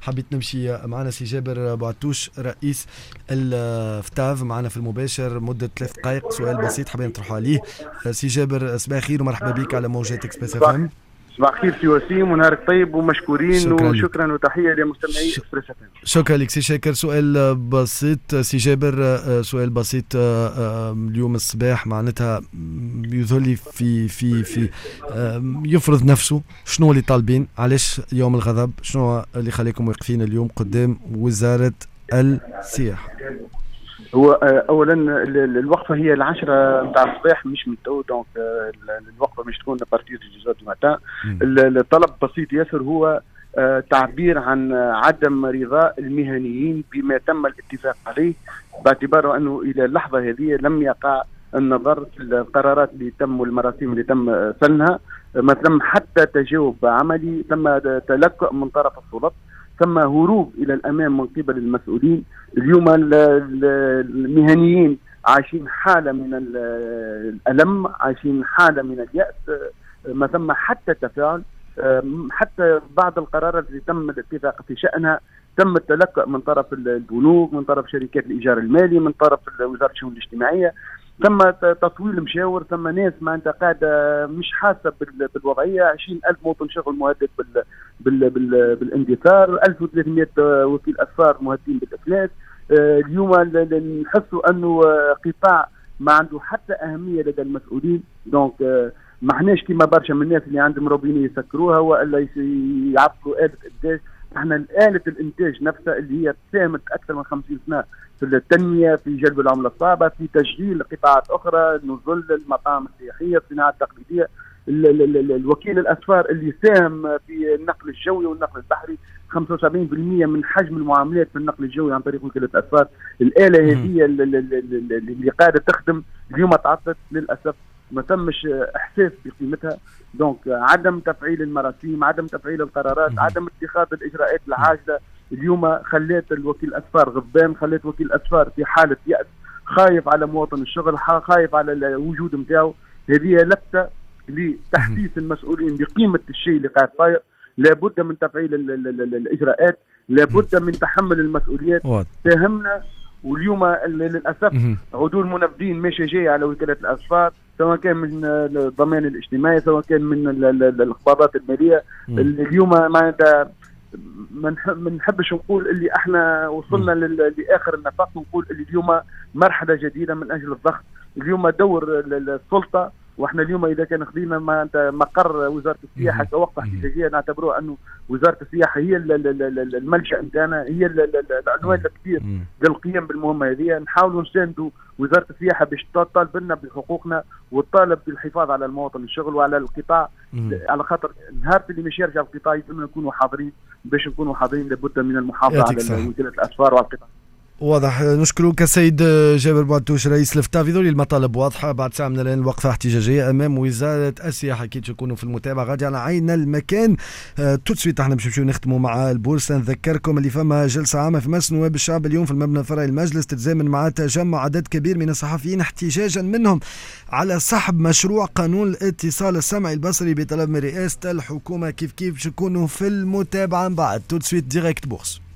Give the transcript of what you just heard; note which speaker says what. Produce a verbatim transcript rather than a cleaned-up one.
Speaker 1: حبيت نمشي معنا سي جابر بوعتوش رئيس الفتاف معنا في المباشر مدة ثلاث دقائق. سؤال بسيط حابين نطرحه عليه. سي جابر صباح خير ومرحبا بك على موجات اكسبريس اف ام.
Speaker 2: صباح خير سي وسيم ونهارك طيب ومشكورين. شكرا وشكرا لك. وتحيه لمستمعي اكسبريس اف ام.
Speaker 1: شكرا لك سي شاكر. سؤال بسيط سي جابر، سؤال بسيط. اليوم الصباح معناتها يظهر في في في يفرض نفسه. شنو اللي طالبين؟ علاش يوم الغضب؟ شنو اللي خليكم واقفين اليوم قدام وزارة السياحة؟
Speaker 2: هو اولا الوقفه هي العشرة نتاع الصباح مش من تو، دونك الوقفه مش تكون بارتير دي دو ماتان. الطلب بسيط ياسر، هو تعبير عن عدم رضاء المهنيين بما تم الاتفاق عليه، باعتباره انه الى اللحظه هذه لم يقع النظر في القرارات اللي تم والمراسيم اللي تم سنها، ما تم حتى تجاوب عملي، تم تلكؤ من طرف السلطات، ثم هروب الى الامام من قبل المسؤولين. اليوم المهنيين عايشين حاله من الالم، عايشين حاله من الياس، ما ثم حتى تفاعل، حتى بعض القرارات اللي تم الاتفاق في شانها تم التلكؤ من طرف البنوك، من طرف شركات الايجار المالي، من طرف وزاره الشؤون الاجتماعيه. ثم تطويل مشاور، ثم ناس ما انت قاعده مش حاسه بالوضعيه. عشرين ألف موطن شغل مهدد بال بال بال بالاندثار، ألف وثلاثمئة وكيل اسفار مهددين بالافلاس. اليوم نحسوا انه قطاع ما عنده حتى اهميه لدى المسؤولين. دونك ما احناش كيما برشا من الناس اللي عندهم روبيني يسكروها والا يعطلوا آلة انتاج. احنا آلة الانتاج نفسها اللي هي ساهمت اكثر من خمسين سنه في التنميه، في جلب العمله الصعبه، في تشغيل قطاعات اخرى، النزل، المطاعم السياحيه، الصناعه التقليديه، الوكيل الاسفار اللي ساهم في النقل الجوي والنقل البحري، خمسة وسبعين بالمئة من حجم المعاملات في النقل الجوي عن طريق وكيله الاسفار. الاله هذه اللي قاعده تخدم اليوم تعطلت للاسف، ما تمش احساس بقيمتها. دونك عدم تفعيل المراسيم، عدم تفعيل القرارات، عدم اتخاذ الاجراءات العاجله اليوم خليت الوكيل الاسفار غضبان، خليت وكيل الاسفار في حاله يأس، خايف على مواطن الشغل، خايف على الوجود نتاعو. هذه لفته لتحسيس المسؤولين بقيمه الشيء اللي قاعد صاير. لابد من تفعيل ال ال ال الاجراءات، لابد من تحمل المسؤوليات. فهمنا. واليوم للاسف عدول منفذين ماشي جاي على وكاله الاسفار، سواء كان من الضمان الاجتماعي، سواء كان من الخفاضات الماليه. اليوم معناتها ما نحبش نقول اللي احنا وصلنا لاخر النفق، ونقول اللي اليوم مرحله جديده من اجل الضغط. اليوم دور السلطه، واحنا اليوم اذا كان خذينا مقر وزاره السياحه كوقفه احتجاجيه، نعتبروها انه وزاره السياحه هي الملجا نتاعنا، هي العنوان الكبير للقيام بالمهمه هذه. نحاولوا نساندوا وزاره السياحه باش تطالب لنا بحقوقنا وتطالب بالحفاظ على المواطن الشغل وعلى القطاع، على خاطر نهار اللي مش يرجع القطاع لازم نكونوا حاضرين. باش نكونوا حاضرين لابد من المحافظه على وكاله الاسفار وعلى القطاع.
Speaker 1: واضح. نشكرك السيد جابر بوعتوش رئيس الفتاف. ذولي المطالب واضحه. بعد ساعه من الان وقفه احتجاجيه امام وزاره السياحه. اكيد تكونوا في المتابعه غادي على عين المكان. توتسويت احنا باش نمشيو نختموا مع البورصه. نذكركم اللي فما جلسه عامه في مجلس نواب الشعب اليوم في المبنى الفرعي المجلس، تتزامن مع تجمع عدد كبير من الصحفيين احتجاجا منهم على سحب مشروع قانون الاتصال السمعي البصري بطلب من رئاسه الحكومه. كيف كيف تكونوا في المتابعه. بعد توتسويت ديريكت بورصه.